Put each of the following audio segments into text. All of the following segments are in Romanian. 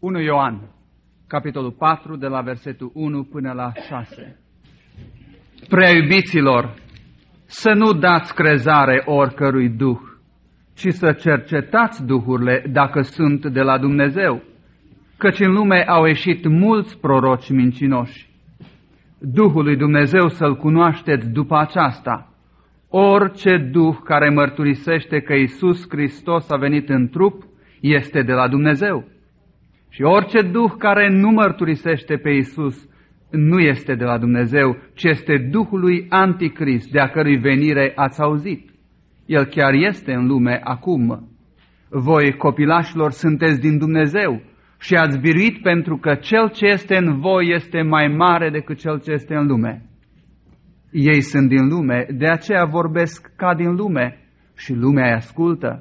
1 Ioan, capitolul 4, de la versetul 1 până la 6. Prea iubiților, să nu dați crezare oricărui duh, ci să cercetați duhurile dacă sunt de la Dumnezeu, căci în lume au ieșit mulți proroci mincinoși. Duhul lui Dumnezeu să-L cunoașteți după aceasta. Orice duh care mărturisește că Iisus Hristos a venit în trup este de la Dumnezeu. Și orice duh care nu mărturisește pe Iisus nu este de la Dumnezeu, ci este Duhul lui Anticrist, de a cărui venire ați auzit. El chiar este în lume acum. Voi, copilașilor, sunteți din Dumnezeu și ați biruit pentru că cel ce este în voi este mai mare decât cel ce este în lume. Ei sunt din lume, de aceea vorbesc ca din lume și lumea îi ascultă.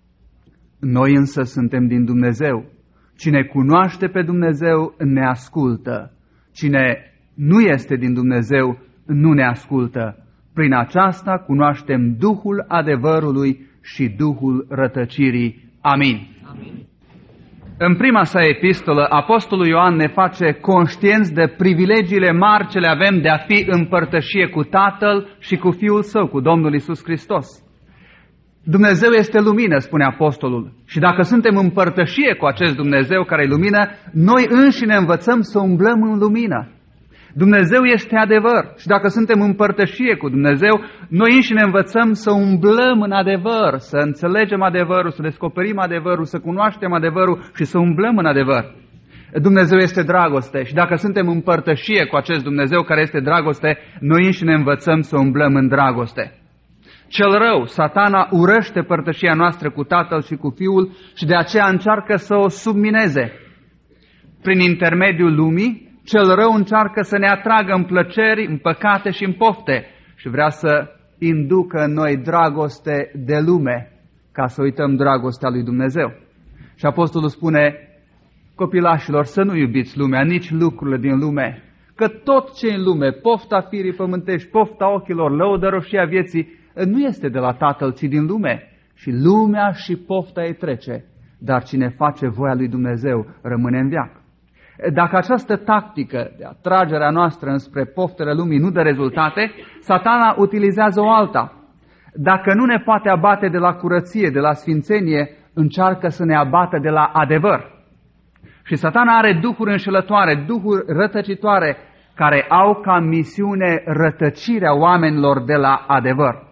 Noi însă suntem din Dumnezeu. Cine cunoaște pe Dumnezeu ne ascultă. Cine nu este din Dumnezeu nu ne ascultă. Prin aceasta cunoaștem Duhul adevărului și Duhul rătăcirii. Amin. Amin. În prima sa epistolă, Apostolul Ioan ne face conștienți de privilegiile mari ce le avem de a fi în părtășie cu Tatăl și cu Fiul Său, cu Domnul Iisus Hristos. Dumnezeu este lumină, spune Apostolul, și dacă suntem în părtășie cu acest Dumnezeu care e lumină, noi înșine învățăm să umblăm în lumină. Dumnezeu este adevăr și dacă suntem în părtășie cu Dumnezeu, noi înșine învățăm să umblăm în adevăr, să înțelegem adevărul, să descoperim adevărul, să cunoaștem adevărul și să umblăm în adevăr. Dumnezeu este dragoste și dacă suntem în părtășie cu acest Dumnezeu care este dragoste, noi înșine învățăm să umblăm în dragoste. Cel rău, Satana, urăște părtășia noastră cu Tatăl și cu Fiul și de aceea încearcă să o submineze. Prin intermediul lumii, cel rău încearcă să ne atragă în plăceri, în păcate și în pofte și vrea să inducă în noi dragoste de lume, ca să uităm dragostea lui Dumnezeu. Și Apostolul spune, copilașilor, să nu iubiți lumea, nici lucrurile din lume, că tot ce în lume, pofta firii pământești, pofta ochilor, lăudăroșia vieții, nu este de la Tatăl, ci din lume. Și lumea și pofta ei trece, dar cine face voia lui Dumnezeu rămâne în veac. Dacă această tactică de atragerea noastră înspre poftele lumii nu dă rezultate, Satana utilizează o alta. Dacă nu ne poate abate de la curăție, de la sfințenie, încearcă să ne abată de la adevăr. Și Satana are duhuri înșelătoare, duhuri rătăcitoare, care au ca misiune rătăcirea oamenilor de la adevăr.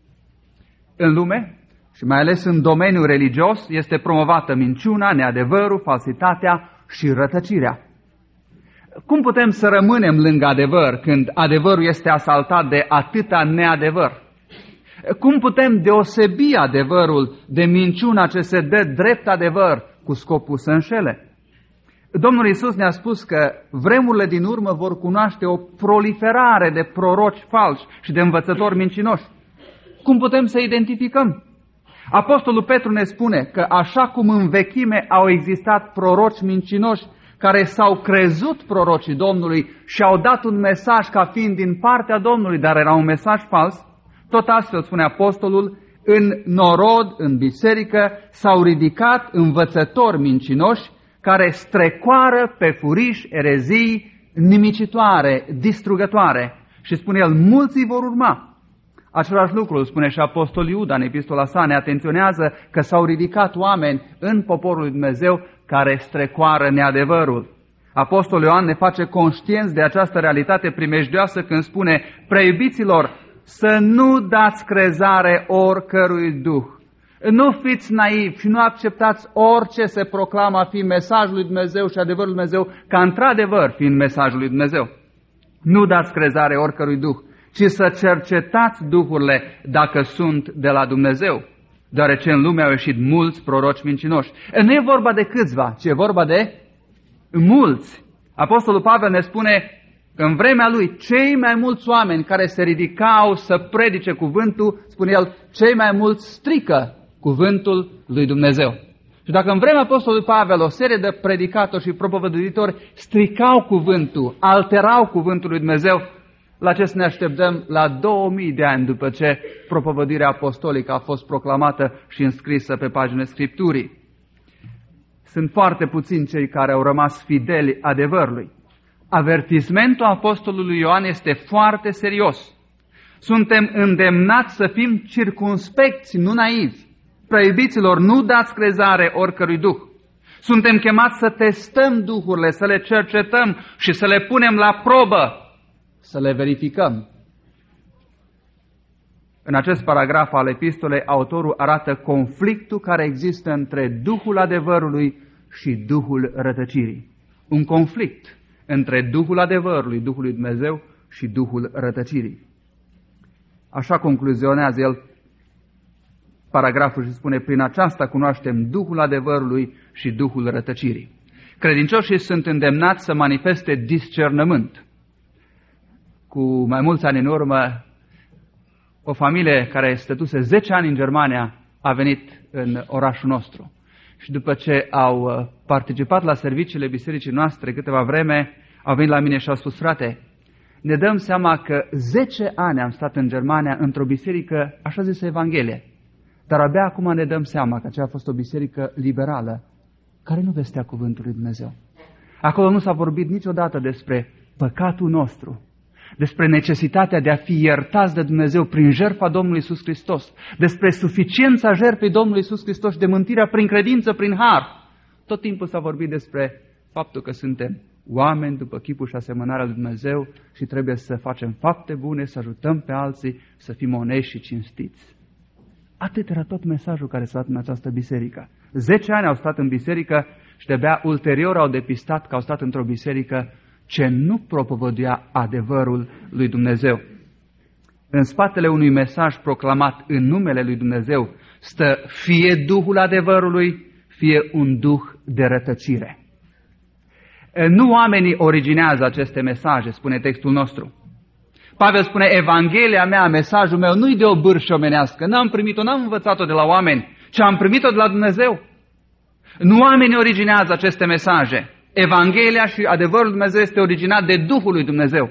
În lume, și mai ales în domeniul religios, este promovată minciuna, neadevărul, falsitatea și rătăcirea. Cum putem să rămânem lângă adevăr când adevărul este asaltat de atâta neadevăr? Cum putem deosebi adevărul de minciuna ce se dă drept adevăr cu scopul să înșele? Domnul Iisus ne-a spus că vremurile din urmă vor cunoaște o proliferare de proroci falși și de învățători mincinoși. Cum putem să identificăm? Apostolul Petru ne spune că așa cum în vechime au existat proroci mincinoși care s-au crezut prorocii Domnului și au dat un mesaj ca fiind din partea Domnului, dar era un mesaj fals, tot astfel, spune Apostolul, în norod, în biserică, s-au ridicat învățători mincinoși care strecoară pe furiș erezii nimicitoare, distrugătoare. Și spune el, mulți vor urma. Același lucru îl spune și Apostolul Iuda în epistola sa, ne atenționează că s-au ridicat oameni în poporul lui Dumnezeu care strecoară neadevărul. Apostolul Ioan ne face conștienți de această realitate primejdioasă când spune, preiubiților, să nu dați crezare oricărui duh. Nu fiți naivi și nu acceptați orice se proclamă a fi mesajul lui Dumnezeu și adevărul lui Dumnezeu, ca într-adevăr fiind mesajul lui Dumnezeu. Nu dați crezare oricărui duh, ci să cercetați duhurile dacă sunt de la Dumnezeu, deoarece în lume au ieșit mulți proroci mincinoși. Nu e vorba de câțiva, ci e vorba de mulți. Apostolul Pavel ne spune că în vremea lui cei mai mulți oameni care se ridicau să predice cuvântul, spune el, cei mai mulți strică cuvântul lui Dumnezeu. Și dacă în vremea Apostolului Pavel o serie de predicatori și propovăduitori stricau cuvântul, alterau cuvântul lui Dumnezeu, la ce să ne așteptăm la 2000 de ani după ce propovăduirea apostolică a fost proclamată și înscrisă pe paginile Scripturii. Sunt foarte puțini cei care au rămas fideli adevărului. Avertismentul apostolului Ioan este foarte serios. Suntem îndemnați să fim circumspecți, nu naivi. Preiubiților, nu dați crezare oricărui duh. Suntem chemați să testăm duhurile, să le cercetăm și să le punem la probă, să le verificăm. În acest paragraf al epistolei, autorul arată conflictul care există între Duhul adevărului și Duhul rătăcirii. Un conflict între Duhul adevărului, Duhul lui Dumnezeu și Duhul rătăcirii. Așa concluzionează el paragraful și spune: prin aceasta cunoaștem Duhul adevărului și Duhul rătăcirii. Credincioșii sunt îndemnați să manifeste discernământ. Cu mai mulți ani în urmă, o familie care stătuse 10 ani în Germania a venit în orașul nostru. Și după ce au participat la serviciile bisericii noastre câteva vreme, au venit la mine și au spus: frate, ne dăm seama că 10 ani am stat în Germania într-o biserică, așa zisă Evanghelie, dar abia acum ne dăm seama că aceea a fost o biserică liberală, care nu vestea cuvântul lui Dumnezeu. Acolo nu s-a vorbit niciodată despre păcatul nostru, despre necesitatea de a fi iertați de Dumnezeu prin jertfa Domnului Iisus Hristos, despre suficiența jertfei Domnului Iisus Hristos și de mântuirea prin credință, prin har. Tot timpul s-a vorbit despre faptul că suntem oameni după chipul și asemănarea lui Dumnezeu și trebuie să facem fapte bune, să ajutăm pe alții, să fim onești și cinstiți. Atât era tot mesajul care s-a dat în această biserică. 10 ani au stat în biserică și de-abia ulterior au depistat că au stat într-o biserică ce nu propovăduia adevărul lui Dumnezeu. În spatele unui mesaj proclamat în numele lui Dumnezeu stă fie Duhul adevărului, fie un duh de rătăcire. Nu oamenii originează aceste mesaje, spune textul nostru. Pavel spune: Evanghelia mea, mesajul meu, nu-i de o bârșă omenească, n-am primit-o, n-am învățat-o de la oameni, ci am primit-o de la Dumnezeu. Nu oamenii originează aceste mesaje. Evanghelia și adevărul lui Dumnezeu este originat de Duhul lui Dumnezeu.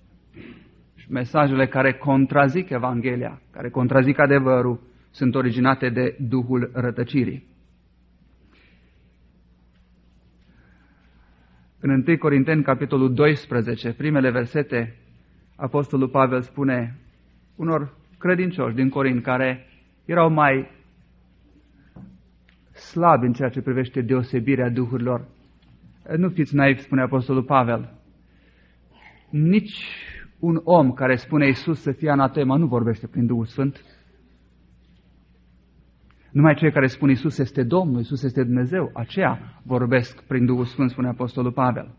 Și mesajele care contrazic Evanghelia, care contrazic adevărul, sunt originate de Duhul rătăcirii. În 1 Corinteni, capitolul 12, primele versete, apostolul Pavel spune unor credincioși din Corint care erau mai slabi în ceea ce privește deosebirea duhurilor: nu fiți naivi, spune apostolul Pavel. Nici un om care spune Iisus să fie anatema nu vorbește prin Duhul Sfânt. Numai cei care spun Iisus este Domnul, Iisus este Dumnezeu, aceia vorbesc prin Duhul Sfânt, spune apostolul Pavel.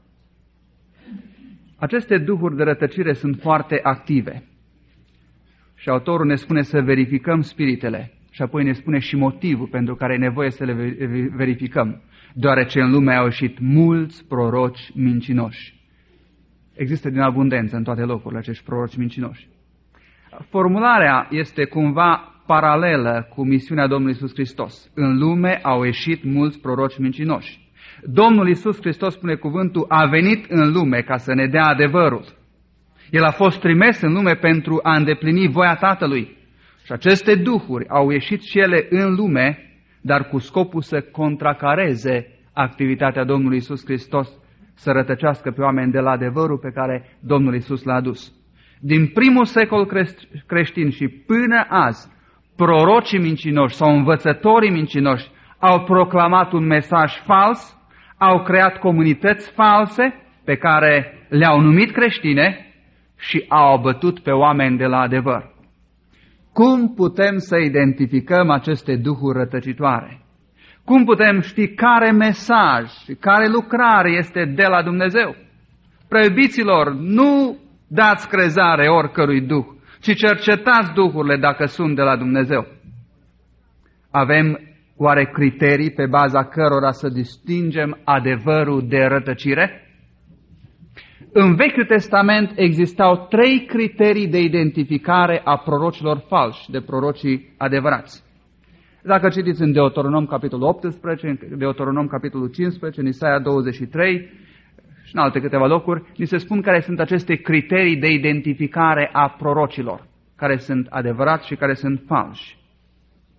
Aceste duhuri de rătăcire sunt foarte active. Și autorul ne spune să verificăm spiritele și apoi ne spune și motivul pentru care e nevoie să le verificăm. Deoarece în lume au ieșit mulți proroci mincinoși. Există din abundență în toate locurile acești proroci mincinoși. Formularea este cumva paralelă cu misiunea Domnului Iisus Hristos. În lume au ieșit mulți proroci mincinoși. Domnul Iisus Hristos, spune cuvântul, a venit în lume ca să ne dea adevărul. El a fost trimis în lume pentru a îndeplini voia Tatălui. Și aceste duhuri au ieșit și ele în lume, dar cu scopul să contracareze activitatea Domnului Iisus Hristos, să rătăcească pe oameni de la adevărul pe care Domnul Iisus l-a adus. Din primul secol creștin și până azi, prorocii mincinoși sau învățătorii mincinoși au proclamat un mesaj fals, au creat comunități false pe care le-au numit creștine și au abătut pe oameni de la adevăr. Cum putem să identificăm aceste duhuri rătăcitoare? Cum putem ști care mesaj și care lucrare este de la Dumnezeu? Preiubiților, nu dați crezare oricărui duh, ci cercetați duhurile dacă sunt de la Dumnezeu. Avem oare criterii pe baza cărora să distingem adevărul de rătăcire? În Vechiul Testament existau 3 criterii de identificare a prorocilor falși, de prorocii adevărați. Dacă citiți în Deuteronom capitolul 18, în Deuteronom capitolul 15, în Isaia 23 și în alte câteva locuri, ni se spun care sunt aceste criterii de identificare a prorocilor, care sunt adevărați și care sunt falși.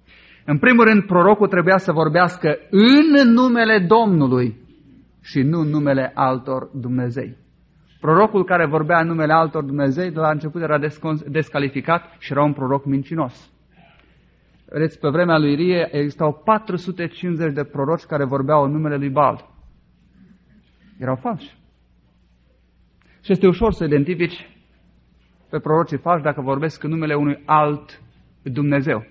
În primul rând, prorocul trebuia să vorbească în numele Domnului și nu în numele altor Dumnezei. Prorocul care vorbea în numele altor Dumnezei, de la început era descalificat și era un proroc mincinos. Vedeți, pe vremea lui Ilie existau 450 de proroci care vorbeau în numele lui Baal. Erau falși. Și este ușor să identifici pe prorocii falși dacă vorbesc în numele unui alt Dumnezeu.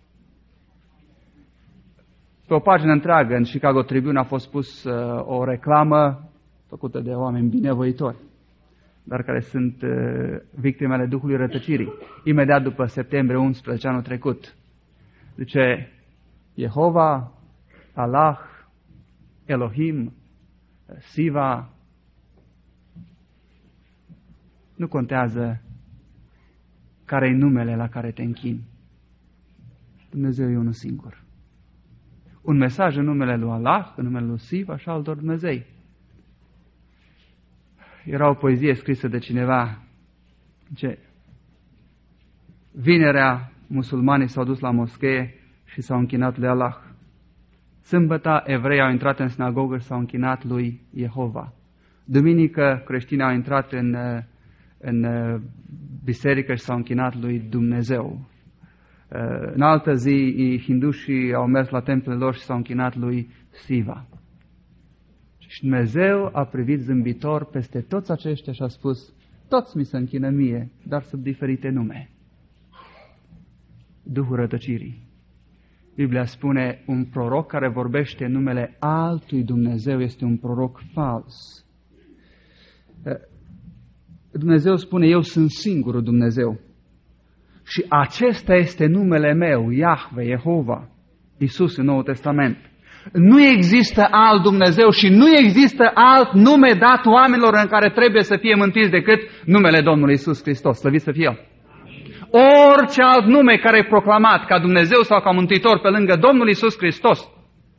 Pe o pagină întreagă în Chicago Tribune a fost pus o reclamă făcută de oameni binevoitori, dar care sunt victimele Duhului Rătăcirii. Imediat după septembrie 11 anul trecut. Zice, Jehova, Allah, Elohim, Siva, nu contează care e numele la care te închini. Dumnezeu e unul singur. Un mesaj în numele lui Allah, în numele lui Siva și altor Dumnezei. Era o poezie scrisă de cineva, ce vinerea musulmanii s-au dus la moschee și s-au închinat lui Allah. Sâmbătă evrei au intrat în sinagogă și s-au închinat lui Jehova. Duminică creștinii au intrat în biserică și s-au închinat lui Dumnezeu. În altă zi, hindușii au mers la templele lor și s-au închinat lui Siva. Și Dumnezeu a privit zâmbitor peste toți aceștia și a spus, toți mi se închină mie, dar sub diferite nume. Duhul rătăcirii. Biblia spune, un proroc care vorbește în numele altui Dumnezeu este un proroc fals. Dumnezeu spune, eu sunt singurul Dumnezeu. Și acesta este numele meu, Iahve, Jehova, Iisus în Noul Testament. Nu există alt Dumnezeu și nu există alt nume dat oamenilor în care trebuie să fie mântuiți decât numele Domnului Iisus Hristos. Slăvit să fie. Orice alt nume care e proclamat ca Dumnezeu sau ca Mântuitor pe lângă Domnul Iisus Hristos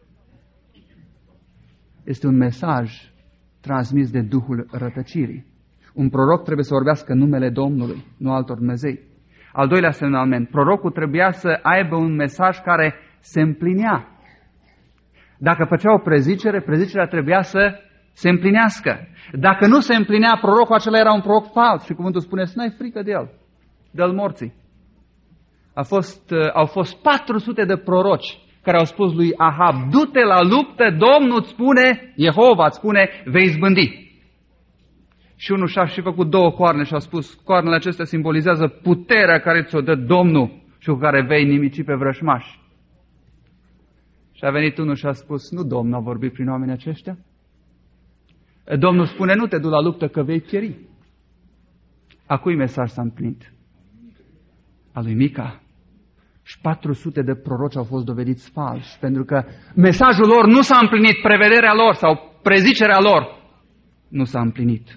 este un mesaj transmis de Duhul rătăcirii. Un proroc trebuie să vorbească în numele Domnului, nu altor Dumnezei. Al doilea semnalment, prorocul trebuia să aibă un mesaj care se împlinea. Dacă făcea o prezicere, prezicerea trebuia să se împlinească. Dacă nu se împlinea prorocul, acela era un proroc fals și cuvântul spune să n-ai frică de el, dă-l morții. Au fost 400 de proroci care au spus lui Ahab, du-te la luptă, Domnul îți spune, Jehova îți spune, vei izbândi. Și unul și-a și făcut 2 coarne și a spus, coarnele acestea simbolizează puterea care ți-o dă Domnul și cu care vei nimici pe vrășmași. Și a venit unul și a spus, nu Domnul a vorbit prin oamenii aceștia? Domnul spune, nu te du la luptă că vei pieri. A cui mesaj s-a împlinit? A lui Mica. Și 400 de proroci au fost dovediți falși, pentru că mesajul lor nu s-a împlinit, prevederea lor sau prezicerea lor nu s-a împlinit.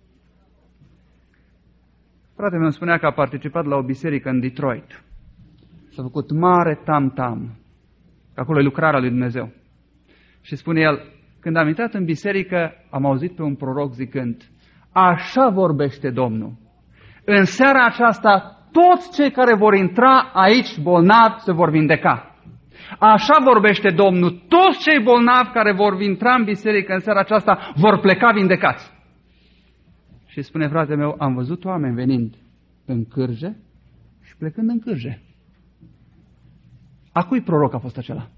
Fratele meu spunea că a participat la o biserică în Detroit. S-a făcut mare tam-tam. Acolo e lucrarea lui Dumnezeu. Și spune el, când am intrat în biserică, am auzit pe un proroc zicând, așa vorbește Domnul. În seara aceasta, toți cei care vor intra aici bolnavi se vor vindeca. Așa vorbește Domnul, toți cei bolnavi care vor intra în biserică în seara aceasta vor pleca vindecați. Și spune fratele meu, am văzut oameni venind în cârje și plecând în cârje. A cui proroc a fost acela?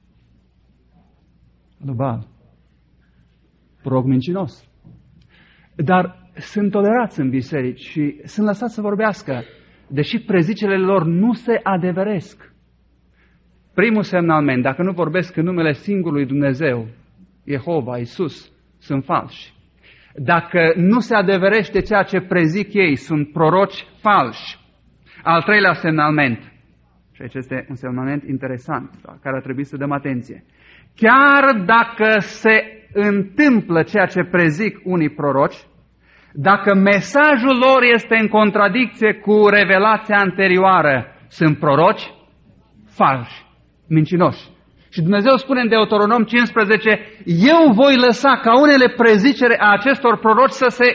Lui Baal. Proroc mincinos. Dar sunt tolerați în biserici și sunt lăsați să vorbească, deși prezicele lor nu se adeveresc. Primul semnalment, dacă nu vorbesc în numele singurului Dumnezeu, Jehova, Iisus, sunt falși. Dacă nu se adeverește ceea ce prezic ei, sunt proroci falși. Al treilea semnalment, și aici este un semnalment interesant, la care ar trebui să dăm atenție. Chiar dacă se întâmplă ceea ce prezic unii proroci, dacă mesajul lor este în contradicție cu revelația anterioară, sunt proroci falși, mincinoși. Și Dumnezeu spune în Deuteronom 15, eu voi lăsa ca unele prezicere a acestor proroci să se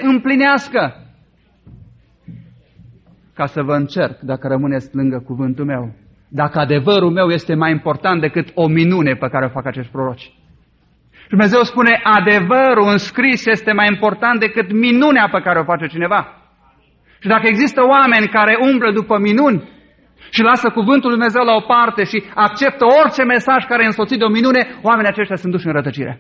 împlinească. Ca să vă încerc dacă rămâneți lângă cuvântul meu. dacă adevărul meu este mai important decât o minune pe care o fac acești proroci. Și Dumnezeu spune, adevărul înscris este mai important decât minunea pe care o face cineva. Și dacă există oameni care umblă după minuni și lasă cuvântul lui Dumnezeu la o parte și acceptă orice mesaj care e însoțit de o minune, oamenii aceștia sunt duși în rătăcire.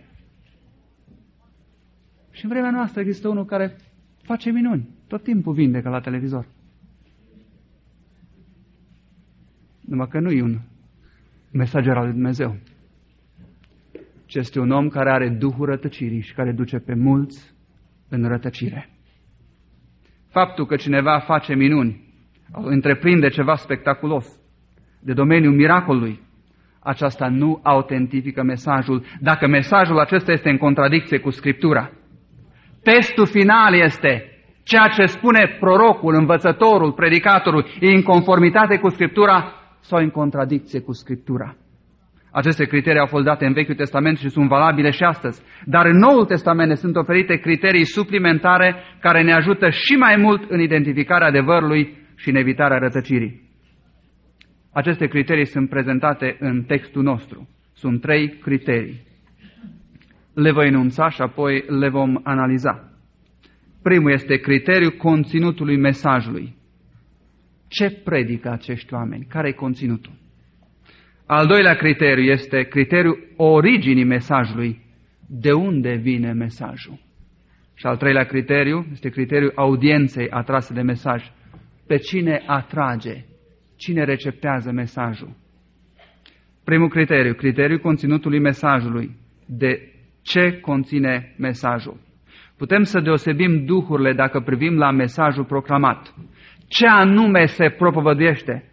Și în vremea noastră există unul care face minuni. Tot timpul vindecă la televizor. Numai că nu e un mesager al lui Dumnezeu, ci este un om care are duhul rătăcirii și care duce pe mulți în rătăcire. Faptul că cineva face minuni, întreprinde ceva spectaculos de domeniul miracolului, aceasta nu autentifică mesajul, dacă mesajul acesta este în contradicție cu Scriptura. Testul final este ceea ce spune prorocul, învățătorul, predicatorul, e în conformitate cu Scriptura sau în contradicție cu Scriptura. Aceste criterii au fost date în Vechiul Testament și sunt valabile și astăzi. Dar în Noul Testament ne sunt oferite criterii suplimentare care ne ajută și mai mult în identificarea adevărului și în evitarea rătăcirii. Aceste criterii sunt prezentate în textul nostru. Sunt 3 criterii. Le voi enunța și apoi le vom analiza. Primul este criteriul conținutului mesajului. Ce predică acești oameni? Care e conținutul? Al doilea criteriu este criteriul originii mesajului. De unde vine mesajul? Și al treilea criteriu este criteriul audienței atrase de mesaj. Pe cine atrage? Cine receptează mesajul? Primul criteriu, criteriul conținutului mesajului. De ce conține mesajul? Putem să deosebim duhurile dacă privim la mesajul proclamat. Ce anume se propovăduiește?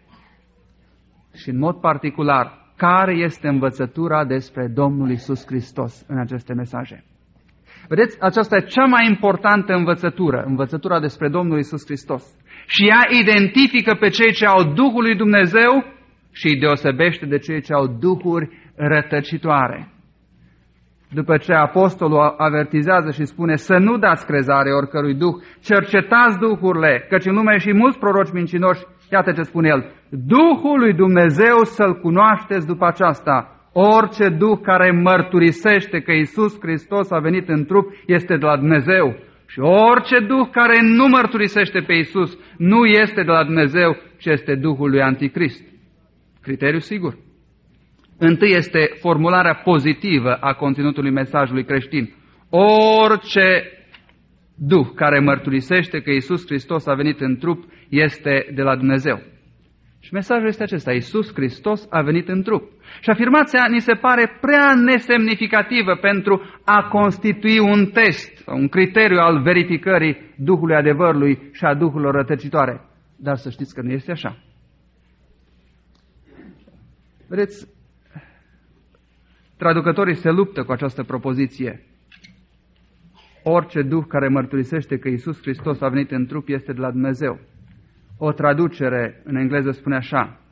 Și în mod particular, care este învățătura despre Domnul Iisus Hristos în aceste mesaje? Vedeți, aceasta e cea mai importantă învățătură, învățătura despre Domnul Iisus Hristos. Și ea identifică pe cei ce au Duhul lui Dumnezeu și îi deosebește de cei ce au duhuri rătăcitoare. După ce apostolul avertizează și spune să nu dați crezare oricărui duh, cercetați duhurile, căci în lume și mulți proroci mincinoși, iată ce spune el, Duhul lui Dumnezeu să-L cunoașteți după aceasta. Orice duh care mărturisește că Iisus Hristos a venit în trup este de la Dumnezeu. Și orice duh care nu mărturisește pe Iisus nu este de la Dumnezeu, ci este Duhul lui Anticrist. Criteriu sigur. Întâi este formularea pozitivă a conținutului mesajului creștin. Orice duh care mărturisește că Iisus Hristos a venit în trup este de la Dumnezeu. Și mesajul este acesta, Iisus Hristos a venit în trup. Și afirmația ni se pare prea nesemnificativă pentru a constitui un test, un criteriu al verificării Duhului adevărului și a Duhurilor rătăcitoare. Dar să știți că nu este așa. Vedeți, traducătorii se luptă cu această propoziție. Orice duh care mărturisește că Iisus Hristos a venit în trup este de la Dumnezeu. O traducere în engleză spune așa.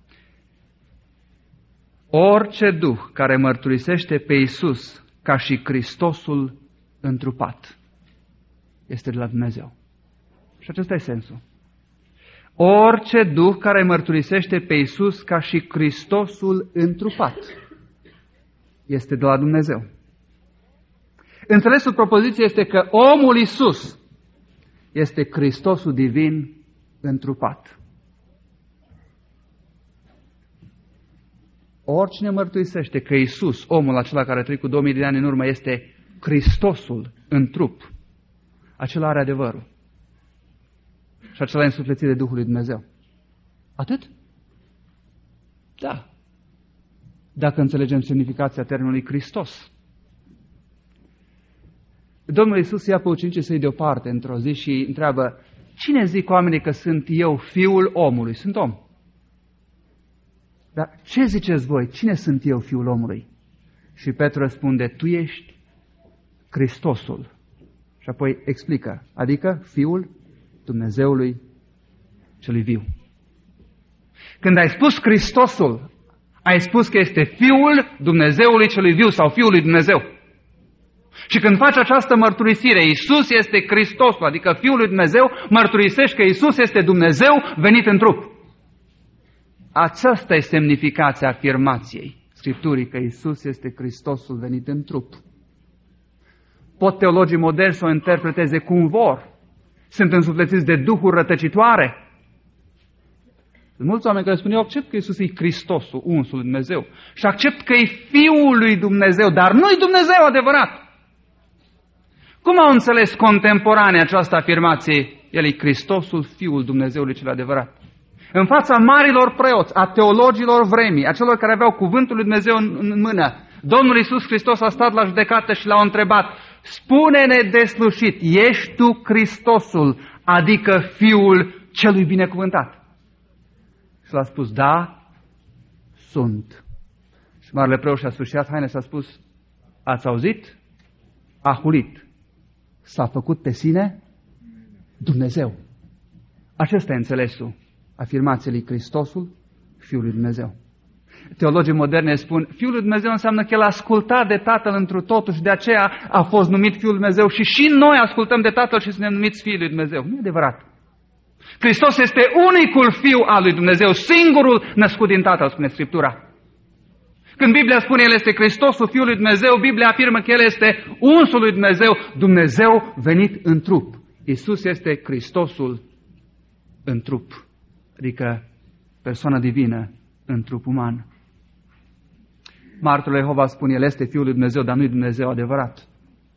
Orice duh care mărturisește pe Iisus ca și Hristosul întrupat este de la Dumnezeu. Și acesta e sensul. Orice duh care mărturisește pe Iisus ca și Hristosul întrupat este de la Dumnezeu. Înțelesul propoziției este că omul Iisus este Hristosul divin întrupat. Oricine mărturisește că Iisus, omul acela care a trăit cu 2000 de ani în urmă, este Hristosul în trup, acela are adevărul. Și acela e însuflețit de Duhul lui Dumnezeu. Atât? Da. Dacă înțelegem semnificația termenului Hristos. Domnul Iisus ia pe ucenicii săi deoparte într-o zi și întreabă, cine zic oamenii că sunt eu, fiul omului? Sunt om. Dar ce ziceți voi? Cine sunt eu, fiul omului? Și Petru răspunde, tu ești Hristosul. Și apoi explică, adică fiul Dumnezeului celui viu. Când ai spus Hristosul, ai spus că este fiul Dumnezeului celui viu sau fiul lui Dumnezeu. Și când faci această mărturisire, Iisus este Hristosul, adică Fiul lui Dumnezeu, mărturisești că Iisus este Dumnezeu venit în trup. Aceasta e semnificația afirmației Scripturii că Iisus este Hristosul venit în trup. Pot teologii moderni să o interpreteze cum vor. Sunt însuflețiți de duhuri rătăcitoare. Sunt mulți oameni care spun, eu accept că Iisus e Hristosul, unsul lui Dumnezeu. Și accept că e Fiul lui Dumnezeu, dar nu-i Dumnezeu adevărat. Cum au înțeles contemporanii această afirmație? El e Hristosul, Fiul Dumnezeului cel adevărat. În fața marilor preoți, a teologilor vremii, a celor care aveau cuvântul lui Dumnezeu în mână, Domnul Iisus Hristos a stat la judecată și l-a întrebat, spune-ne deslușit, ești tu Hristosul, adică Fiul celui binecuvântat? Și l-a spus, da, sunt. Și marele preot și-a sfârșit haine și a spus, ați auzit? A hulit. S-a făcut pe sine Dumnezeu. Acesta e înțelesul afirmației lui Hristosul, Fiul lui Dumnezeu. Teologii moderne spun, Fiul lui Dumnezeu înseamnă că El asculta de Tatăl întru totul și de aceea a fost numit Fiul lui Dumnezeu și noi ascultăm de Tatăl și suntem numiți Fiul lui Dumnezeu. Nu e adevărat. Hristos este unicul Fiu al lui Dumnezeu, singurul născut din Tatăl, spune Scriptura. Când Biblia spune El este Hristosul, Fiul lui Dumnezeu, Biblia afirmă că El este unsul lui Dumnezeu, Dumnezeu venit în trup. Iisus este Hristosul în trup, adică persoana divină în trup uman. Martorul Jehova spune, El este Fiul lui Dumnezeu, dar nu-i Dumnezeu adevărat.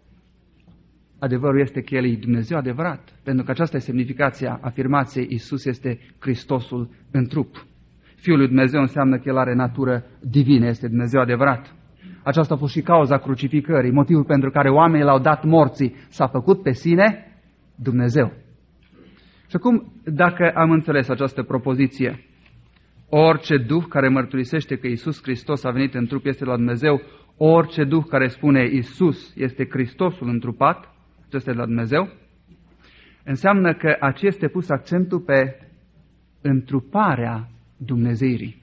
Adevărul este că El e Dumnezeu adevărat, pentru că aceasta e semnificația afirmației Iisus este Hristosul în trup. Fiul lui Dumnezeu înseamnă că El are natură divină, este Dumnezeu adevărat. Aceasta a fost și cauza crucificării, motivul pentru care oamenii L-au dat morții, s-a făcut pe sine Dumnezeu. Și acum, dacă am înțeles această propoziție, orice duh care mărturisește că Iisus Hristos a venit în trup este la Dumnezeu, orice duh care spune Iisus este Hristosul întrupat, acesta este la Dumnezeu, înseamnă că aici este pus accentul pe întruparea Dumnezeirii.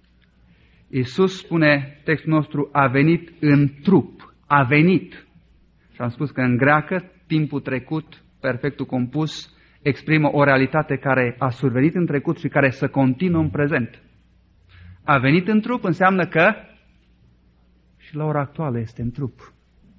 Iisus, spune textul nostru, a venit în trup, a venit. Și am spus că în greacă, timpul trecut, perfectul compus, exprimă o realitate care a survenit în trecut și care să continuă în prezent. A venit în trup înseamnă că și la ora actuală este în trup.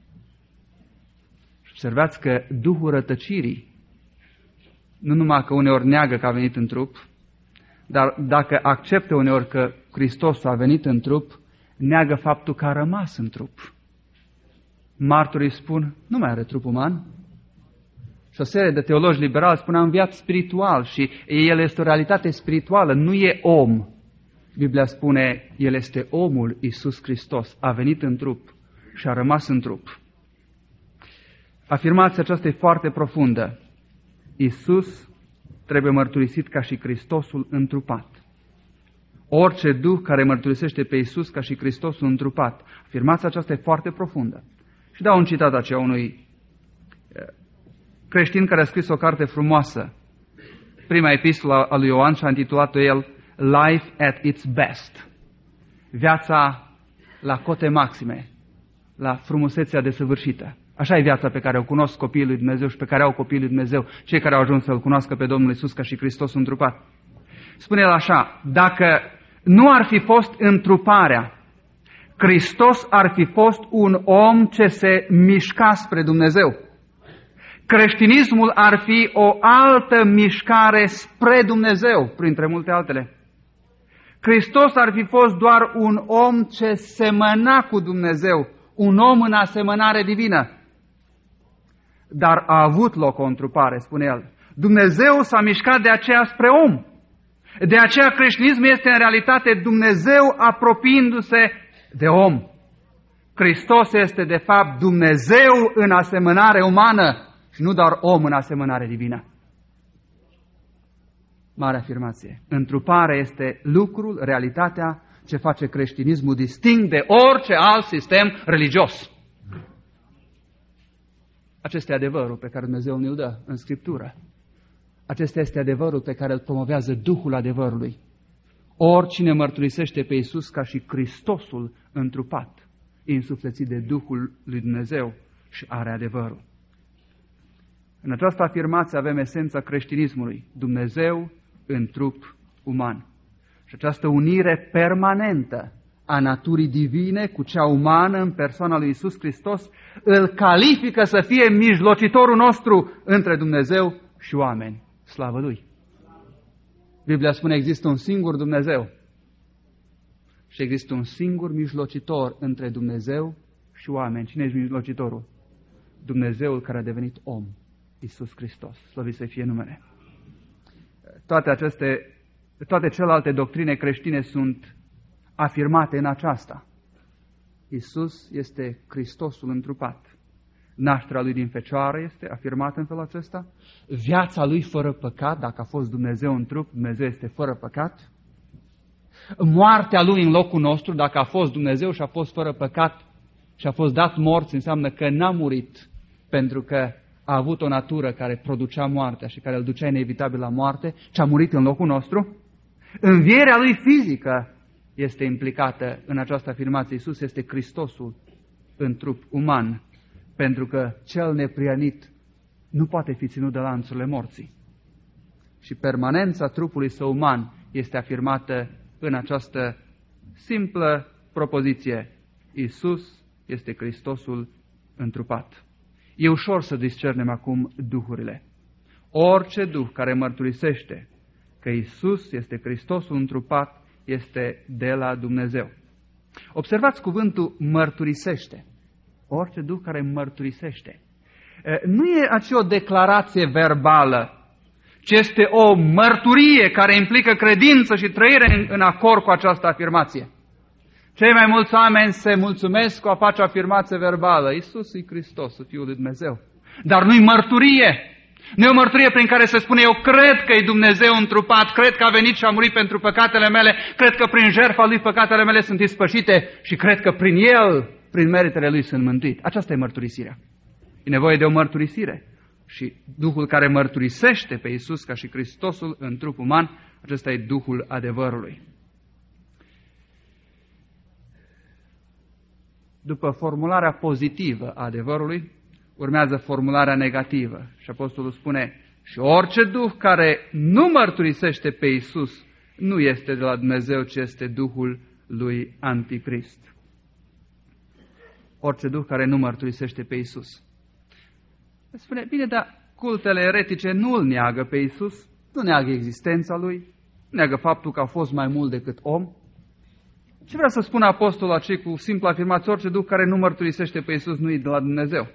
Și observați că Duhul rătăcirii nu numai că uneori neagă că a venit în trup, dar dacă acceptă uneori că Hristos a venit în trup, neagă faptul că a rămas în trup. Martorii spun, nu mai are trup uman. Și o serie de teologi liberali spun, a înviat spiritual și El este o realitate spirituală, nu e om. Biblia spune, El este omul Iisus Hristos, a venit în trup și a rămas în trup. Afirmația aceasta e foarte profundă. Iisus trebuie mărturisit ca și Hristosul întrupat. Orice duh care mărturisește pe Iisus ca și Hristosul întrupat. Afirmația aceasta e foarte profundă. Și dau un citat aceea unui creștin care a scris o carte frumoasă. Prima epistolă a lui Ioan și a intitulat-o el Life at its best. Viața la cote maxime, la frumusețea desăvârșită. Așa e viața pe care o cunosc copiii lui Dumnezeu și pe care au copiii lui Dumnezeu, cei care au ajuns să-L cunoască pe Domnul Iisus ca și Hristos întrupat. Spune el așa, dacă nu ar fi fost întruparea, Hristos ar fi fost un om ce se mișca spre Dumnezeu. Creștinismul ar fi o altă mișcare spre Dumnezeu, printre multe altele. Hristos ar fi fost doar un om ce semăna cu Dumnezeu, un om în asemănare divină. Dar a avut loc o întrupare, spune el. Dumnezeu s-a mișcat de aceea spre om. De aceea creștinismul este în realitate Dumnezeu apropiindu-se de om. Hristos este de fapt Dumnezeu în asemănare umană și nu doar om în asemănare divină. Mare afirmație. Întruparea este lucrul, realitatea ce face creștinismul distinct de orice alt sistem religios. Acesta e adevărul pe care Dumnezeu ne-l dă în Scriptură. Acesta este adevărul pe care îl promovează Duhul adevărului. Oricine mărturisește pe Iisus ca și Hristosul întrupat, e însuflețit de Duhul lui Dumnezeu și are adevărul. În această afirmație avem esența creștinismului, Dumnezeu în trup uman. Și Și această unire permanentă a naturii divine cu cea umană în persoana lui Iisus Hristos îl califică să fie mijlocitorul nostru între Dumnezeu și oameni. Slavă Lui! Biblia spune, există un singur Dumnezeu și există un singur mijlocitor între Dumnezeu și oameni. Cine e mijlocitorul? Dumnezeul care a devenit om, Iisus Hristos. Slăvit să fie numele! Toate celelalte doctrine creștine sunt afirmate în aceasta. Iisus este Hristosul întrupat. Nașterea Lui din fecioară este afirmată în felul acesta. Viața Lui fără păcat, dacă a fost Dumnezeu în trup, Dumnezeu este fără păcat. Moartea Lui în locul nostru, dacă a fost Dumnezeu și a fost fără păcat și a fost dat morți, înseamnă că n-a murit pentru că a avut o natură care producea moartea și care îl ducea inevitabil la moarte, ci a murit în locul nostru. Învierea Lui fizică este implicată în această afirmație. Iisus este Hristosul în trup uman, pentru că cel neprianit nu poate fi ținut de lanțurile morții. Și permanența trupului său uman este afirmată în această simplă propoziție. Iisus este Hristosul întrupat. E ușor să discernem acum duhurile. Orice duh care mărturisește că Iisus este Hristosul întrupat este de la Dumnezeu. Observați cuvântul mărturisește. Orice duh care mărturisește. Nu e aceea o declarație verbală, ci este o mărturie care implică credință și trăire în acord cu această afirmație. Cei mai mulți oameni se mulțumesc cu a face o afirmație verbală. Iisus e Hristos, Fiul lui Dumnezeu. Dar nu-i mărturie. Nu e o mărturie prin care se spune, eu cred că e Dumnezeu întrupat, cred că a venit și a murit pentru păcatele mele, cred că prin jertfa Lui păcatele mele sunt ispășite și cred că prin El, prin meritele Lui sunt mântuit. Aceasta e mărturisirea. E nevoie de o mărturisire. Și Duhul care mărturisește pe Iisus ca și Hristosul în trup uman, acesta e Duhul adevărului. După formularea pozitivă a adevărului, urmează formularea negativă. Și Apostolul spune, și orice duh care nu mărturisește pe Iisus nu este de la Dumnezeu, ci este Duhul lui Anticrist. Orice duh care nu mărturisește pe Iisus. Spune, bine, dar cultele eretice nu îl neagă pe Iisus, nu neagă existența Lui, nu neagă faptul că a fost mai mult decât om. Ce vrea să spună Apostolul acei cu simpla afirmație, orice duh care nu mărturisește pe Iisus nu e de la Dumnezeu?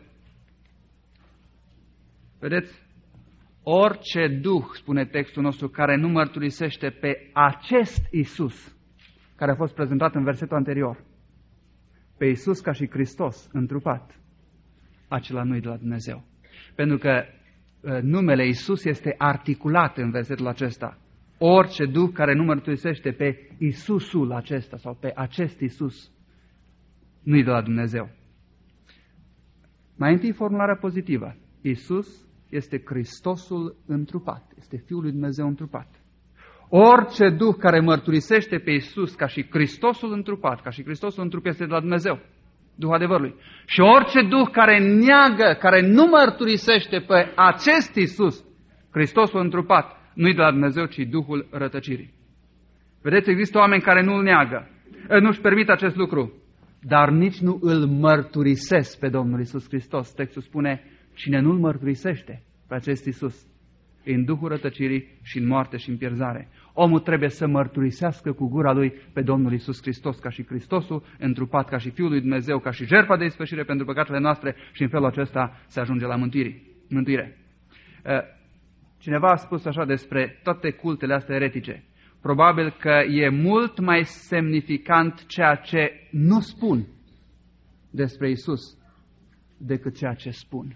Vedeți? Orice duh, spune textul nostru, care nu mărturisește pe acest Iisus, care a fost prezentat în versetul anterior, pe Iisus ca și Hristos întrupat, acela nu e de la Dumnezeu. Pentru că numele Iisus este articulat în versetul acesta. Orice duh care nu mărturisește pe Iisusul acesta sau pe acest Iisus nu e de la Dumnezeu. Mai întâi formularea pozitivă. Iisus este Hristosul întrupat, este Fiul lui Dumnezeu întrupat. Orice duh care mărturisește pe Iisus ca și Hristosul întrupat, ca și Hristosul întrup este de la Dumnezeu, Duhul adevărului. Și orice duh care neagă, care nu mărturisește pe acest Iisus, Hristosul întrupat, nu-i de la Dumnezeu, ci Duhul rătăcirii. Vedeți, există oameni care nu-L neagă, nu-și permit acest lucru, dar nici nu îl mărturisesc pe Domnul Iisus Hristos. Textul spune, cine nu-L mărturisește pe acest Iisus, e în Duhul rătăcirii și în moarte și în pierzare. Omul trebuie să mărturisească cu gura lui pe Domnul Iisus Hristos ca și Hristosul întrupat, ca și Fiul lui Dumnezeu, ca și jertfa de ispășire pentru păcatele noastre și în felul acesta se ajunge la mântuire. Cineva a spus așa despre toate cultele astea eretice. Probabil că e mult mai semnificant ceea ce nu spun despre Iisus decât ceea ce spun.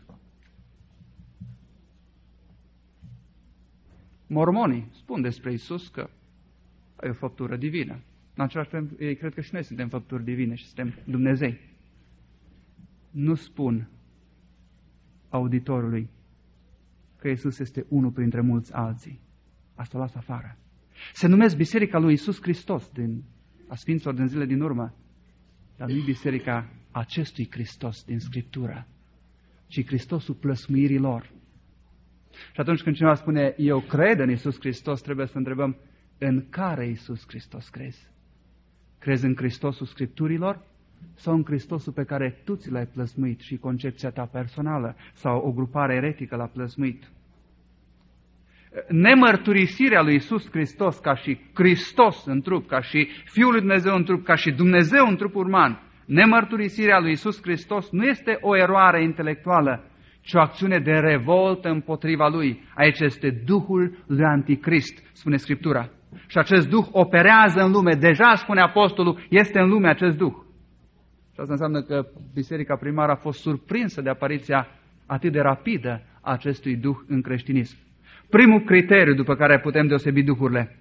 Mormonii spun despre Iisus că e o făptură divină. În același timp, ei cred că și noi suntem făpturi divine și suntem Dumnezei. Nu spun auditorului că Iisus este unul printre mulți alții. Asta o las afară. Se numesc Biserica lui Iisus Hristos, a Sfinților din zile din urmă, dar nu Biserica acestui Hristos din Scriptură, ci Hristosul plăsmuirii lor. Și atunci când cineva spune, eu cred în Iisus Hristos, trebuie să întrebăm, în care Iisus Hristos crezi. Crezi în Hristosul Scripturilor sau în Hristosul pe care tu ți l-ai plăsmuit și concepția ta personală sau o grupare eretică l-a plăsmuit? Nemărturisirea lui Iisus Hristos ca și Hristos în trup, ca și Fiul lui Dumnezeu în trup, ca și Dumnezeu în trup uman, nemărturisirea lui Iisus Hristos nu este o eroare intelectuală, ci o acțiune de revoltă împotriva Lui. Aici este Duhul lui Anticrist, spune Scriptura. Și acest Duh operează în lume. Deja, spune Apostolul, este în lume acest Duh. Și asta înseamnă că Biserica primară a fost surprinsă de apariția atât de rapidă a acestui Duh în creștinism. Primul criteriu după care putem deosebi duhurile.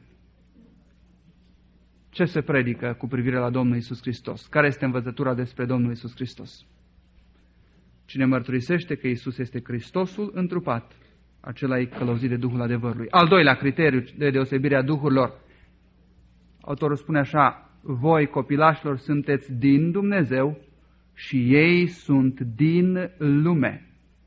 Ce se predică cu privire la Domnul Iisus Hristos? Care este învățătura despre Domnul Iisus Hristos? Cine mărturisește că Iisus este Hristosul întrupat, acela e călăuzit de Duhul adevărului. Al doilea criteriu de deosebire a duhurilor. Autorul spune așa: voi, copilașilor, sunteți din Dumnezeu și ei sunt din lume.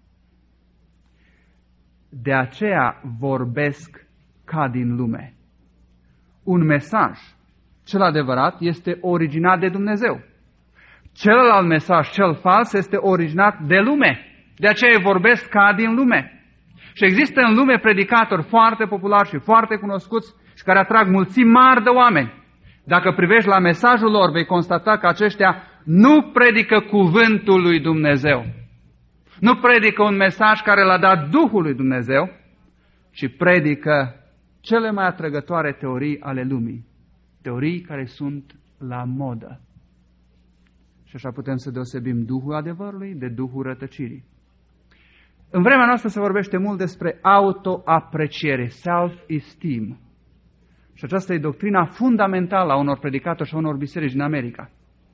De aceea vorbesc ca din lume. Un mesaj, cel adevărat, este originat de Dumnezeu. Celălalt mesaj, cel fals, este originat de lume. De aceea vorbesc ca din lume. Și există în lume predicatori foarte populari și foarte cunoscuți și care atrag mulțimi mari de oameni. Dacă privești la mesajul lor, vei constata că aceștia nu predică cuvântul lui Dumnezeu. Nu predică un mesaj care l-a dat Duhul lui Dumnezeu, ci predică cele mai atrăgătoare teorii ale lumii. Teorii care sunt la modă. Și așa putem să deosebim Duhul adevărului de Duhul rătăcirii. În vremea noastră se vorbește mult despre autoapreciere, self-esteem. Și aceasta e doctrina fundamentală a unor predicatori și a unor biserici din America.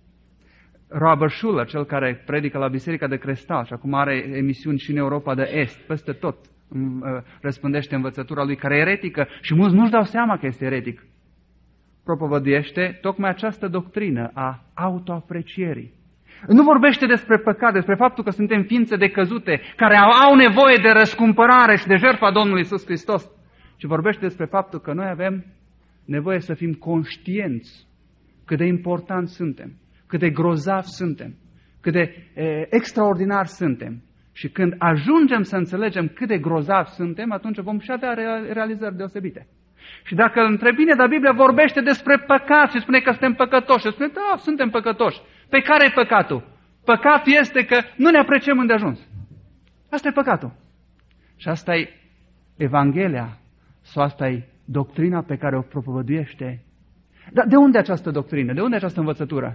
Robert Schuller, cel care predică la Biserica de Crestal și acum are emisiuni și în Europa de Est, peste tot răspândește învățătura lui, care e eretică și mulți nu-și dau seama că este eretic. Propovăduiește tocmai această doctrină a autoaprecierii. Nu vorbește despre păcat, despre faptul că suntem ființe decăzute, care au nevoie de răscumpărare și de jertfa Domnului Iisus Hristos, ci vorbește despre faptul că noi avem nevoie să fim conștienți cât de importanți suntem, cât de grozavi suntem, cât de extraordinari suntem. Și când ajungem să înțelegem cât de grozavi suntem, atunci vom și avea realizări deosebite. Și dacă îl întrebi bine, dar Biblia vorbește despre păcat și spune că suntem păcătoși. Și spune, da, suntem păcătoși. Pe care e păcatul? Păcatul este că nu ne apreciem îndeajuns. Asta e păcatul. Și asta e Evanghelia, sau asta e doctrina pe care o propovăduiește. Dar de unde această doctrină? De unde această învățătură?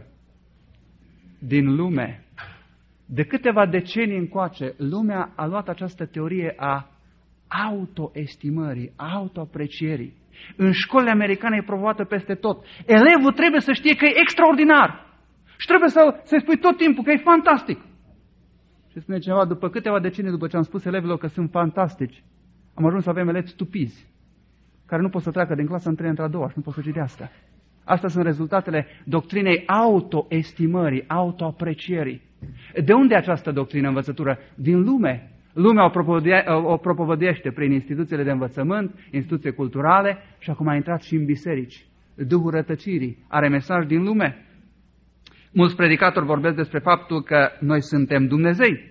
Din lume. De câteva decenii încoace, lumea a luat această teorie a autoestimării, autoaprecierii. În școlile americane e promovată peste tot. Elevul trebuie să știe că e extraordinar. Și trebuie să-i spui tot timpul că e fantastic. Și spune cineva, după câteva decenii, după ce am spus elevilor că sunt fantastici, am ajuns să avem elevi stupizi, care nu pot să treacă din clasa 1 într-a doua și nu pot să citească. Astea sunt rezultatele doctrinei autoestimării, autoaprecierii. De unde această doctrină, învățătură? Din lume. Lumea o propovăduiește prin instituțiile de învățământ, instituții culturale și acum a intrat și în biserici. Duhul rătăcirii are mesaj din lume. Mulți predicatori vorbesc despre faptul că noi suntem Dumnezei.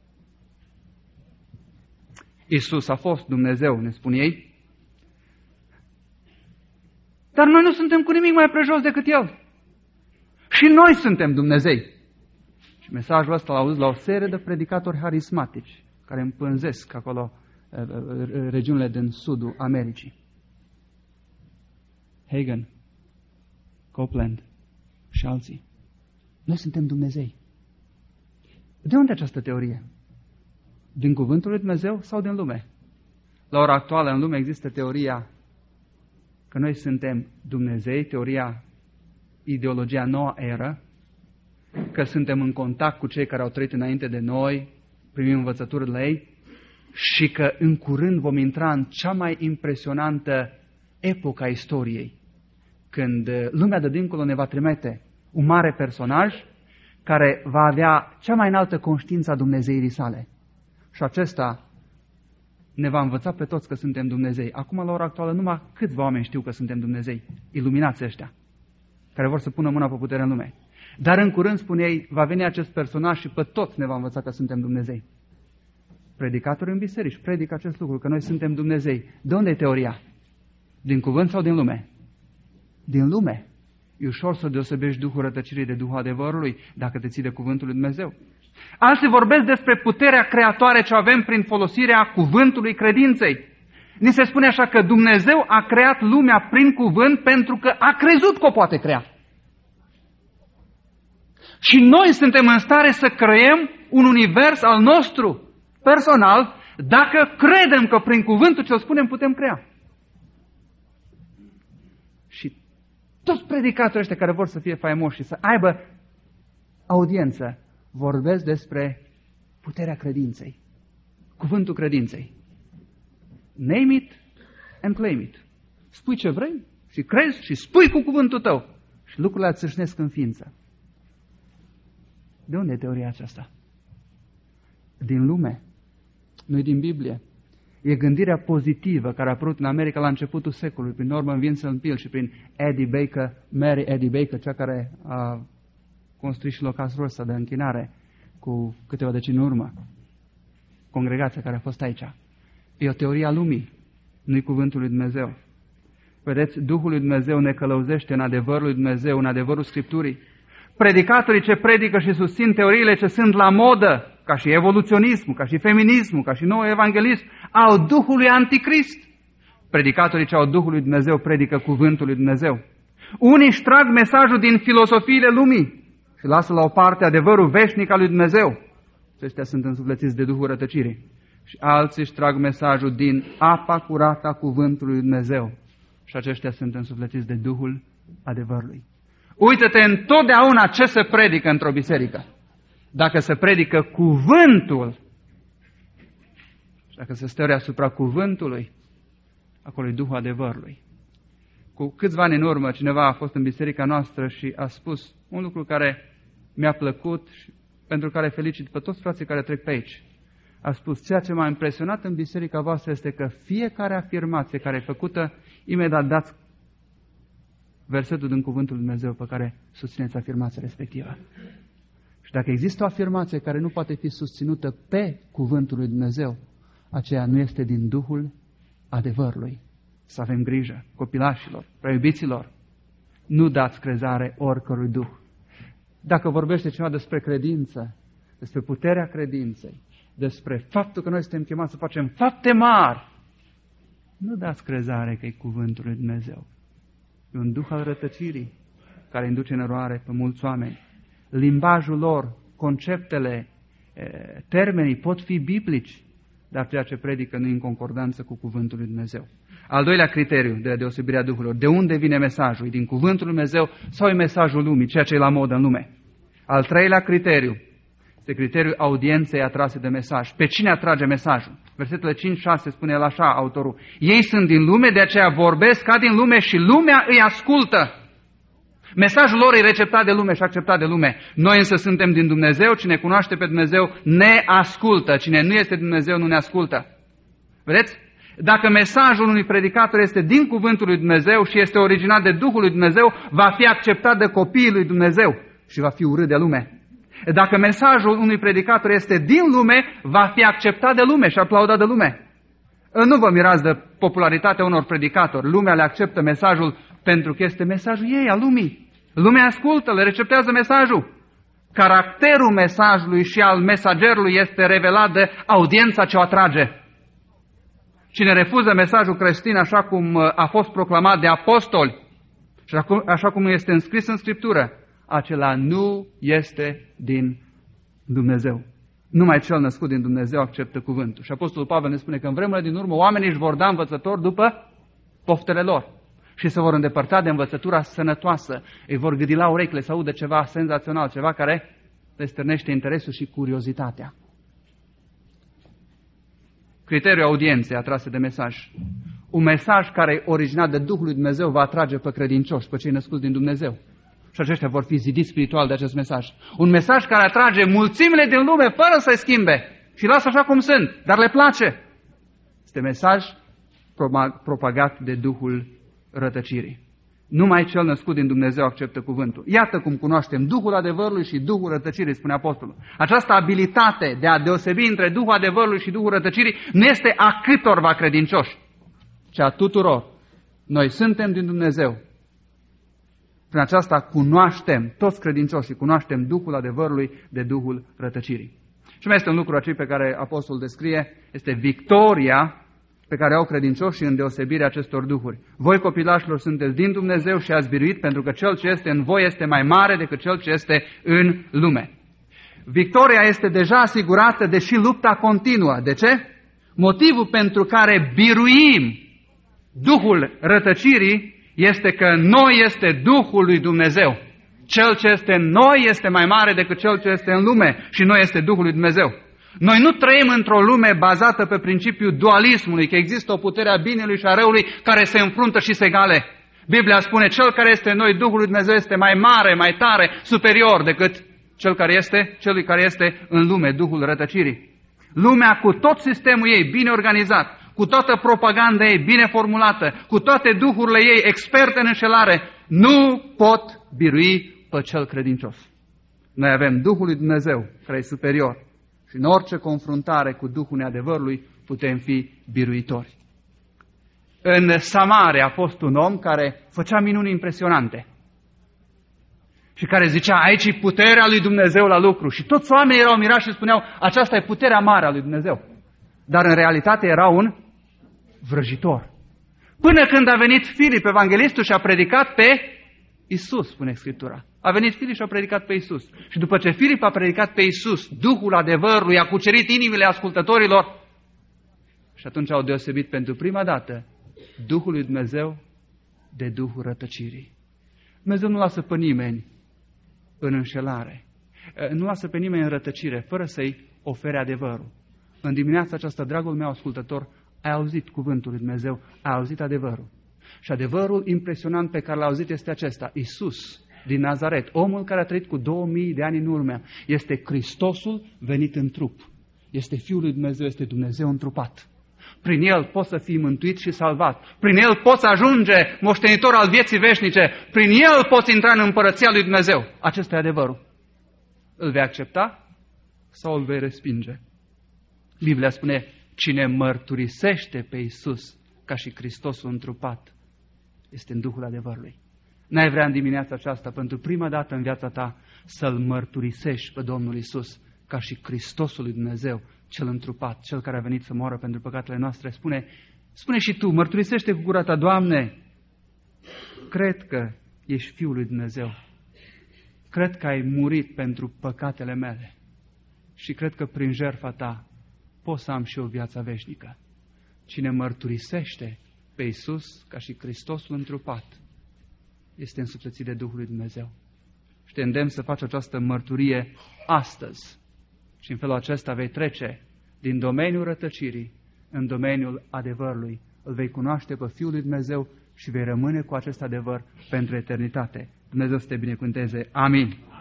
Iisus a fost Dumnezeu, ne spun ei. Dar noi nu suntem cu nimic mai prejos decât El. Și noi suntem Dumnezei. Și mesajul ăsta l-au auzit la o serie de predicatori harismatici care împânzesc acolo regiunile din sudul Americii. Hagen, Copeland și alții. Noi suntem Dumnezei. De unde această teorie? Din cuvântul lui Dumnezeu sau din lume? La ora actuală în lume există teoria că noi suntem Dumnezei, ideologia noua eră, că suntem în contact cu cei care au trăit înainte de noi, primim învățături de la ei și că în curând vom intra în cea mai impresionantă epocă a istoriei, când lumea de dincolo ne va trimite un mare personaj care va avea cea mai înaltă conștiință a Dumnezeirii sale. Și acesta ne va învăța pe toți că suntem Dumnezei. Acum, la ora actuală, numai câțiva oameni știu că suntem Dumnezei, iluminați ăștia, care vor să pună mâna pe putere în lume. Dar în curând, spune ei, va veni acest personaj și pe toți ne va învăța că suntem Dumnezei. Predicatori în biserici predică acest lucru, că noi suntem Dumnezei. De unde e teoria? Din cuvânt sau din lume? Din lume. E ușor să deosebești Duhul rătăcirii de Duhul adevărului dacă te ții de cuvântul lui Dumnezeu. Alții vorbesc despre puterea creatoare ce avem prin folosirea cuvântului credinței. Ni se spune așa că Dumnezeu a creat lumea prin cuvânt pentru că a crezut că o poate crea. Și noi suntem în stare să creăm un univers al nostru personal dacă credem că prin cuvântul ce-l spunem putem crea. Și toți predicatorii ăștia care vor să fie faimoși și să aibă audiență vorbesc despre puterea credinței, cuvântul credinței. Name it and claim it. Spui ce vrei și crezi și spui cu cuvântul tău și lucrurile îți țâșnesc în ființă. De unde e teoria aceasta? Din lume, nu din Biblie. E gândirea pozitivă care a apărut în America la începutul secolului, prin Norman Vincent Peale și prin Mary Eddie Baker, cea care a construit și locațul ăsta de închinare cu câteva decenii în urmă. Congregația care a fost aici. E o teorie a lumii, nu-i cuvântul lui Dumnezeu. Vedeți, Duhul lui Dumnezeu ne călăuzește în adevărul lui Dumnezeu, în adevărul Scripturii. Predicatorii ce predică și susțin teoriile ce sunt la modă, ca și evoluționismul, ca și feminismul, ca și nou evanghelism, au Duhul lui Anticrist. Predicatorii ce au Duhul lui Dumnezeu predică cuvântul lui Dumnezeu. Unii își trag mesajul din filosofiile lumii și lasă la o parte adevărul veșnic al lui Dumnezeu. Aceștia sunt însuflețiți de Duhul rătăcirii. Și alții își trag mesajul din apa curată a cuvântului lui Dumnezeu. Și aceștia sunt însuflețiți de Duhul adevărului. Uită-te întotdeauna ce se predică într-o biserică. Dacă se predică cuvântul și dacă se stărea asupra cuvântului, acolo e Duhul adevărului. Cu câțiva ani în urmă, cineva a fost în biserica noastră și a spus un lucru care mi-a plăcut și pentru care felicit pe toți frații care trec pe aici. A spus, ceea ce m-a impresionat în biserica voastră este că fiecare afirmație care e făcută, imediat dați versetul din cuvântul lui Dumnezeu pe care susțineți afirmația respectivă. Și dacă există o afirmație care nu poate fi susținută pe cuvântul lui Dumnezeu, aceea nu este din Duhul adevărului. Să avem grijă, copilașilor, preiubiților, nu dați crezare oricărui duh. Dacă vorbește cineva despre credință, despre puterea credinței, despre faptul că noi suntem chemați să facem fapte mari, nu dați crezare că e cuvântul lui Dumnezeu. E un duh al rătăcirii care induce în eroare pe mulți oameni. Limbajul lor, conceptele, termenii pot fi biblici, dar ceea ce predică nu e în concordanță cu cuvântul lui Dumnezeu. Al doilea criteriu de deosebirea duhurilor. De unde vine mesajul? E din cuvântul lui Dumnezeu sau e mesajul lumii, ceea ce e la modă în lume? Al treilea criteriu este criteriul audienței atrase de mesaj. Pe cine atrage mesajul? Versetele 5-6 spune el așa, autorul. Ei sunt din lume, de aceea vorbesc ca din lume și lumea îi ascultă. Mesajul lor e receptat de lume și acceptat de lume. Noi însă suntem din Dumnezeu, cine cunoaște pe Dumnezeu ne ascultă. Cine nu este Dumnezeu nu ne ascultă. Vedeți? Dacă mesajul unui predicator este din cuvântul lui Dumnezeu și este originat de Duhul lui Dumnezeu, va fi acceptat de copiii lui Dumnezeu și va fi urât de lume. Dacă mesajul unui predicator este din lume, va fi acceptat de lume și aplaudat de lume. Nu vă mirați de popularitatea unor predicatori. Lumea le acceptă mesajul pentru că este mesajul ei, al lumii. Lumea ascultă, le receptează mesajul. Caracterul mesajului și al mesagerului este revelat de audiența ce o atrage. Cine refuză mesajul creștin așa cum a fost proclamat de apostoli și așa cum este înscris în Scriptură, acela nu este din Dumnezeu. Numai cel născut din Dumnezeu acceptă cuvântul. Și Apostolul Pavel ne spune că în vremurile din urmă oamenii își vor da învățători după poftele lor și se vor îndepărta de învățătura sănătoasă. Îi vor gâdi la urechile să audă ceva senzațional, ceva care le stârnește interesul și curiozitatea. Criteriul audienței atrase de mesaj. Un mesaj care e originat de Duhul lui Dumnezeu va atrage pe credincioși, pe cei născuți din Dumnezeu. Și aceștia vor fi zidiți spiritual de acest mesaj. Un mesaj care atrage mulțimile din lume fără să-i schimbe și lasă așa cum sunt, dar le place. Este mesaj propagat de duhul rătăcirii. Numai cel născut din Dumnezeu acceptă cuvântul. Iată cum cunoaștem Duhul adevărului și Duhul rătăcirii, spune apostolul. Această abilitate de a deosebi între Duhul adevărului și Duhul rătăcirii nu este a câtorva credincioși, ci a tuturor. Noi suntem din Dumnezeu. Prin aceasta cunoaștem, toți credincioșii, cunoaștem Duhul adevărului de Duhul rătăcirii. Și mai este un lucru acela pe care apostolul descrie, este victoria pe care au credincioșii în deosebirea acestor duhuri. Voi, copilașilor, sunteți din Dumnezeu și ați biruit, pentru că cel ce este în voi este mai mare decât cel ce este în lume. Victoria este deja asigurată, deși lupta continuă. De ce? Motivul pentru care biruim duhul rătăcirii este că noi este Duhul lui Dumnezeu. Cel ce este în noi este mai mare decât cel ce este în lume și noi este Duhul lui Dumnezeu. Noi nu trăim într-o lume bazată pe principiul dualismului, că există o putere a binelui și a răului care se înfruntă și se egale. Biblia spune, cel care este în noi, Duhul lui Dumnezeu, este mai mare, mai tare, superior decât celui care este în lume, Duhul rătăcirii. Lumea cu tot sistemul ei bine organizat, cu toată propaganda ei bine formulată, cu toate duhurile ei experte în înșelare, nu pot birui pe cel credincios. Noi avem Duhul lui Dumnezeu, care e superior. Și în orice confruntare cu Duhul neadevărului putem fi biruitori. În Samaria a fost un om care făcea minuni impresionante și care zicea, aici e puterea lui Dumnezeu la lucru. Și toți oamenii erau mirați și spuneau, aceasta e puterea mare a lui Dumnezeu. Dar în realitate era un vrăjitor. Până când a venit Filip, evanghelistul, și a predicat pe Isus, spune Scriptura. A venit Filip și a predicat pe Isus. Și după ce Filip a predicat pe Isus, Duhul adevărului a cucerit inimile ascultătorilor și atunci au deosebit pentru prima dată Duhul lui Dumnezeu de Duhul rătăcirii. Dumnezeu nu lasă pe nimeni în înșelare. Nu lasă pe nimeni în rătăcire, fără să-i ofere adevărul. În dimineața aceasta, dragul meu ascultător, ai auzit cuvântul lui Dumnezeu, ai auzit adevărul. Și adevărul impresionant pe care l-a auzit este acesta. Iisus din Nazaret, omul care a trăit cu 2000 de ani în urmă, este Hristosul venit în trup. Este Fiul lui Dumnezeu, este Dumnezeu întrupat. Prin El poți să fii mântuit și salvat. Prin El poți ajunge moștenitor al vieții veșnice. Prin El poți intra în împărăția lui Dumnezeu. Acesta e adevărul. Îl vei accepta sau îl vei respinge? Biblia spune, cine mărturisește pe Iisus ca și Hristosul întrupat, este în Duhul adevărului. N-ai vrea în dimineața aceasta, pentru prima dată în viața ta, să-L mărturisești pe Domnul Iisus ca și Hristosul lui Dumnezeu, cel întrupat, cel care a venit să moară pentru păcatele noastre. Spune și tu, mărturisește cu gura ta, Doamne, cred că ești Fiul lui Dumnezeu. Cred că ai murit pentru păcatele mele și cred că prin jertfa ta pot să am și o viață veșnică. Cine mărturisește pe Iisus ca și Hristosul întrupat este însuflețit de Duhul lui Dumnezeu. Și te îndemn să faci această mărturie astăzi. Și în felul acesta vei trece din domeniul rătăcirii în domeniul adevărului. Îl vei cunoaște pe Fiul lui Dumnezeu și vei rămâne cu acest adevăr pentru eternitate. Dumnezeu să te binecuvânteze. Amin.